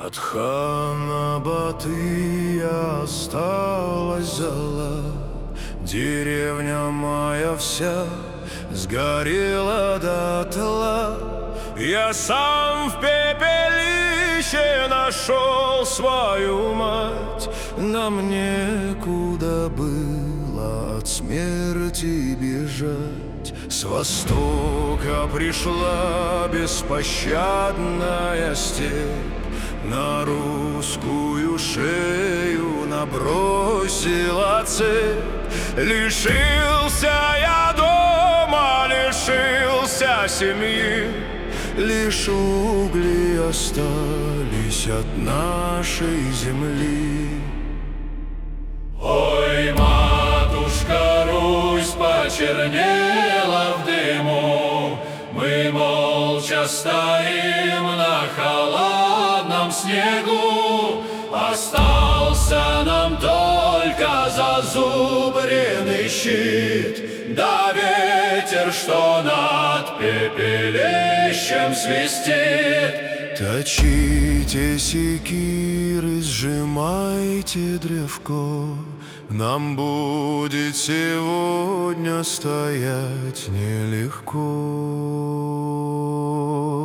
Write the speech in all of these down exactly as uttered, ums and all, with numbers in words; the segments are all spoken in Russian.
От хана Батыя осталась зола, деревня моя вся сгорела дотла. Я сам в пепелище нашел свою мать, нам некуда было от смерти бежать. С востока пришла беспощадная степь, на русскую шею набросила цепь. Лишился я дома, лишился семьи, лишь угли остались от нашей земли. Ой, матушка Русь почернела в дыму, мы молча стоим на холодном снегу. Остался нам только зазубренный щит, да ветер, что над пепелищем свистит. Точите секиры, сжимайте древко, нам будет сегодня стоять нелегко.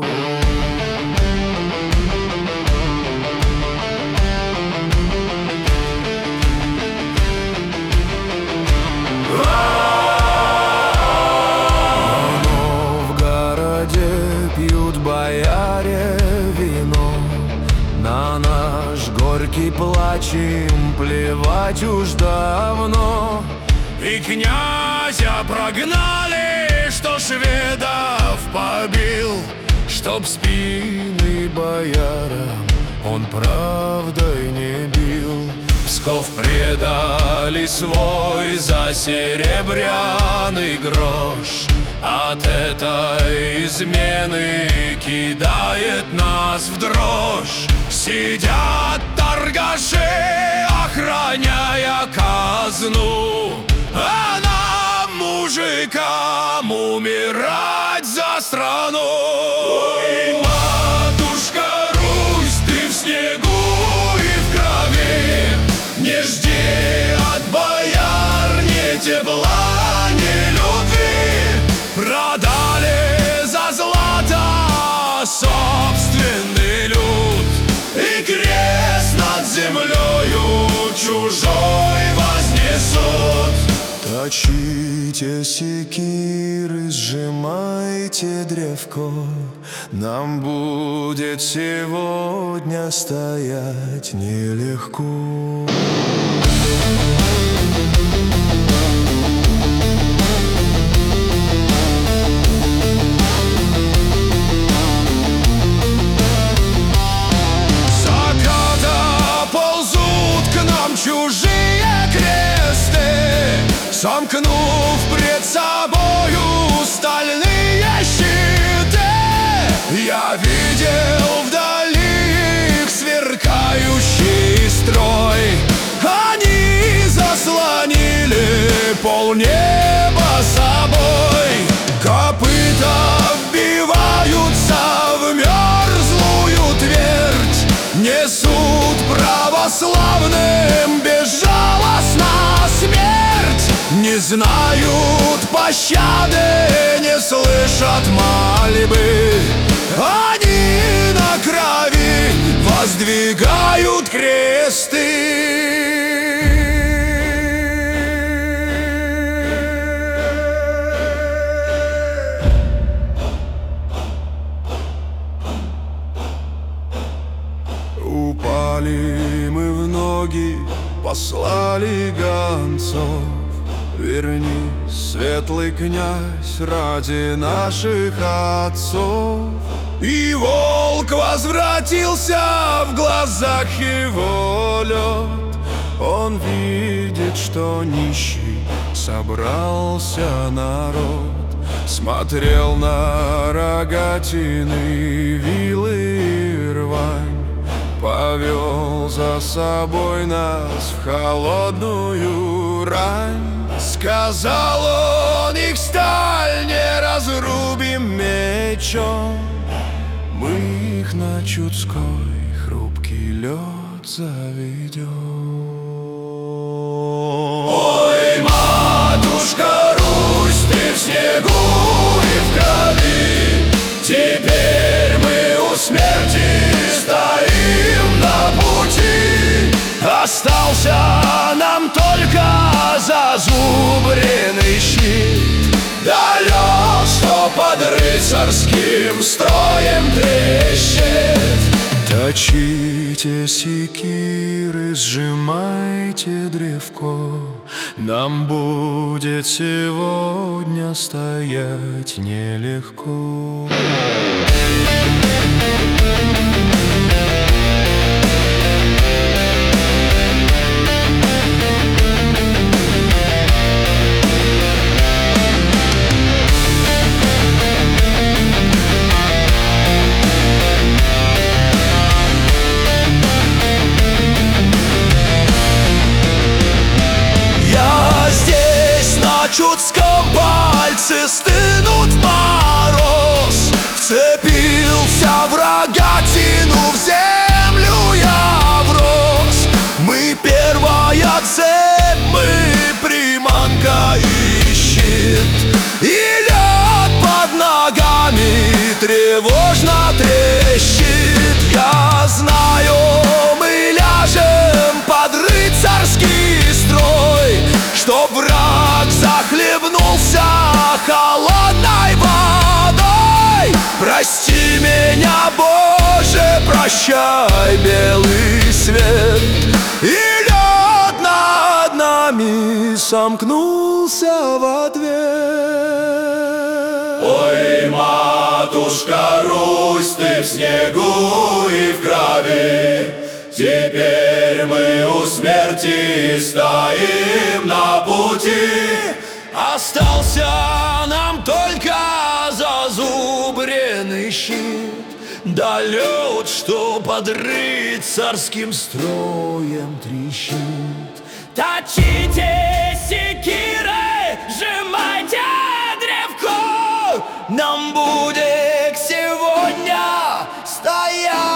Бояре вино, на наш горький плач им плевать уж давно. И князя прогнали, что шведов побил, чтоб спины боярам он правдой не бил. Псков предали свой за серебряный грош, от этой измены кидает нас в дрожь. Сидят торгаши, охраняя казну, а нам, мужикам, умирать за страну. Ой, матушка Русь, ты в снегу и в крови, не жди от бояр ни тепла, ни любви. Продали за злато собственный люд, и крест над землею чужой вознесут. Точите секиры, сжимайте древко, нам будет сегодня стоять нелегко. Чужие кресты, сомкнув пред собою стальные щиты, я видел вдали их сверкающий строй. Они заслонили полнеба собой, копыта вбиваются в мерзлую твердь, несут православным безжалостно смерть. Не знают пощады, не слышат мольбы, они на крови воздвигают кресты. Упали мы в ноги, послали гонцов, верни, светлый князь, ради наших отцов. И волк возвратился, в глазах его лед, он видит, что нищий собрался народ. Смотрел на рогатины, вилы и рвань, повел за собой нас в холодную рань. Сказал он, их сталь не разрубим мечом, мы их на чудской хрупкий лед заведет. Ой, матушка Русь, ты в снегу и в крови, теперь мы у смерти стоим на пути. Остался нам только зазубренный щит, да лед, что под рыцарским строем трещит. Точите секиры, сжимайте древко, нам будет сегодня стоять нелегко. На Чудском пальце стынут в мороз, вцепился в рогатину, в землю я врос. Мы первая цепь, мы приманка и щит, и лед под ногами тревожно трещит. Я знаю, мы ляжем под рыцарский строй, чтоб враг захлебнулся холодной водой. Прости меня, Боже, прощай, белый свет. И лед над нами сомкнулся в ответ. Ой, матушка Русь, ты в снегу и в крови, теперь мы у смерти стоим на пути. Остался нам только зазубренный щит, да лед, что под рыцарским строем трещит. Точите секиры, сжимайте древко, нам будет сегодня стоять